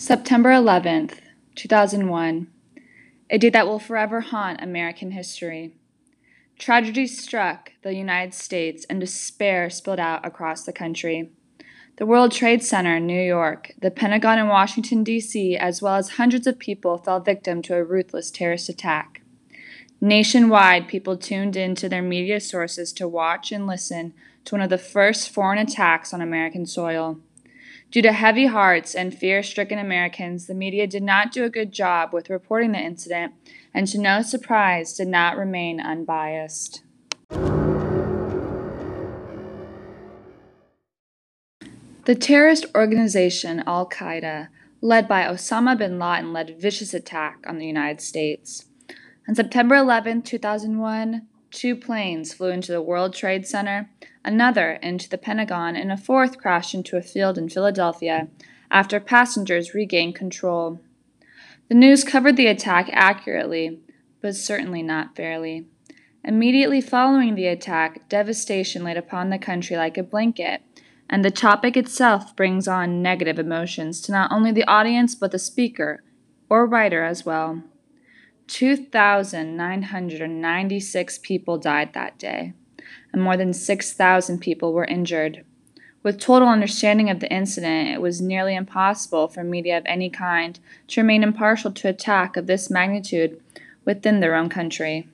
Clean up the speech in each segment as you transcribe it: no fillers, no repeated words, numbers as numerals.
September 11th, 2001, a day that will forever haunt American history. Tragedy struck the United States and despair spilled out across the country. The World Trade Center in New York, the Pentagon in Washington, D.C., as well as hundreds of people fell victim to a ruthless terrorist attack. Nationwide, people tuned in to their media sources to watch and listen to one of the first foreign attacks on American soil. Due to heavy hearts and fear-stricken Americans, the media did not do a good job with reporting the incident, and to no surprise, did not remain unbiased. The terrorist organization Al-Qaeda, led by Osama bin Laden, led a vicious attack on the United States. On September 11, 2001, 2 planes flew into the World Trade Center, another into the Pentagon, and a fourth crashed into a field in Philadelphia after passengers regained control. The news covered the attack accurately, but certainly not fairly. Immediately following the attack, devastation laid upon the country like a blanket, and the topic itself brings on negative emotions to not only the audience but the speaker or writer as well. 2,996 people died that day, and more than 6,000 people were injured. With total understanding of the incident, it was nearly impossible for media of any kind to remain impartial to an attack of this magnitude within their own country.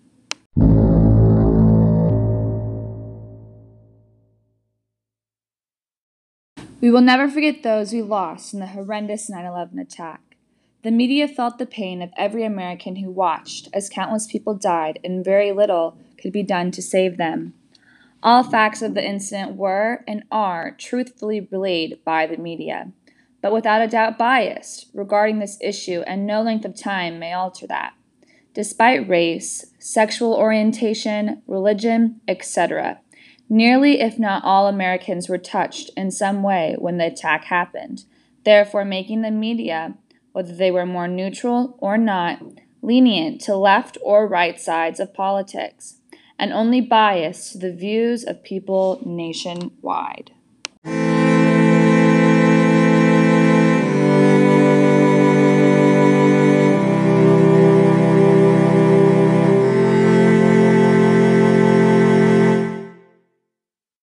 We will never forget those we lost in the horrendous 9/11 attack. The media felt the pain of every American who watched as countless people died and very little could be done to save them. All facts of the incident were and are truthfully relayed by the media, but without a doubt biased regarding this issue, and no length of time may alter that. Despite race, sexual orientation, religion, etc., nearly if not all Americans were touched in some way when the attack happened, therefore making the media, whether they were more neutral or not, lenient to left or right sides of politics, and only biased to the views of people nationwide.